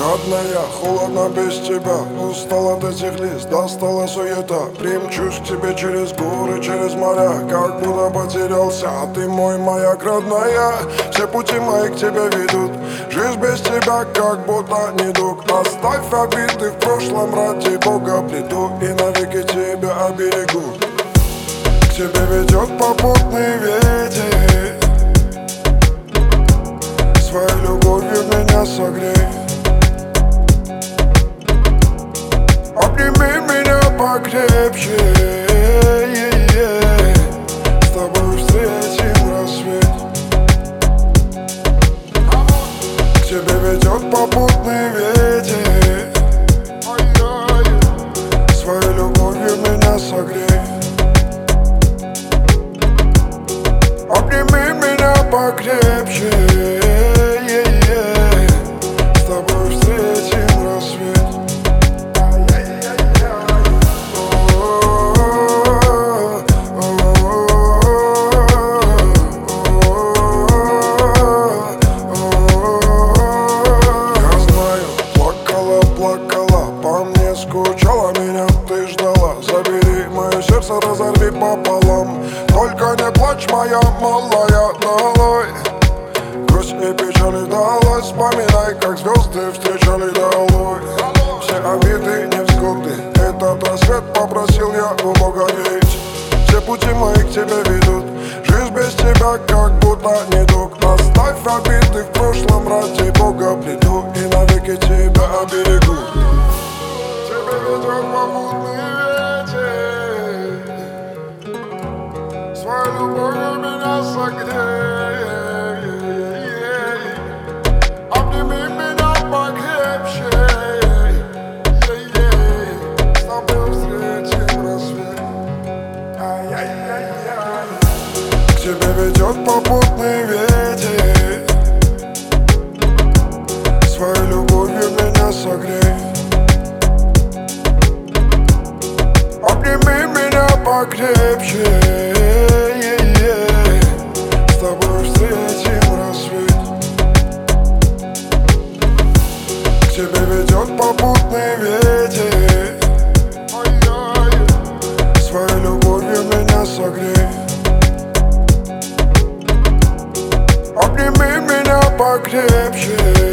Родная, холодно без тебя. Устал от этих лиц, достала суета. Примчусь к тебе через горы, через моря. Как будто потерялся, а ты мой маяк, родная. Все пути мои к тебе ведут. Жизнь без тебя как будто недуг. Оставь обиды в прошлом, ради Бога приду и навеки тебя оберегу. К тебе ведет попутный ветер, своей любовью меня согрей. Обними меня покрепче, с тобой встретим рассвет. К тебе ведет попутный ветер, своей любовью меня согрей. Обними меня покрепче, с тобой встретим рассвет. Скучала, меня ты ждала. Забери мое сердце, разорви пополам. Только не плачь, моя малая, долой грусть и печали долой. Вспоминай, как звезды встречали долой все обиды, невзгоды. Этот рассвет попросил я у Бога, ведь все пути мои к тебе ведут. Жизнь без тебя как будто недуг. Оставь обиды в прошлом, ради Бога приду и навеки тебя оберегу. Тебя ведет попутный ветер, своей любовью меня согрей. Обними меня покрепче, с тобой встретим рассвет. К тебе ведет попутный ветер, своей любовью меня согрей. Обними меня покрепче, с тобой встретим рассвет. К тебе ведет попутный ветер, своей любовью меня согрей. Обними меня покрепче.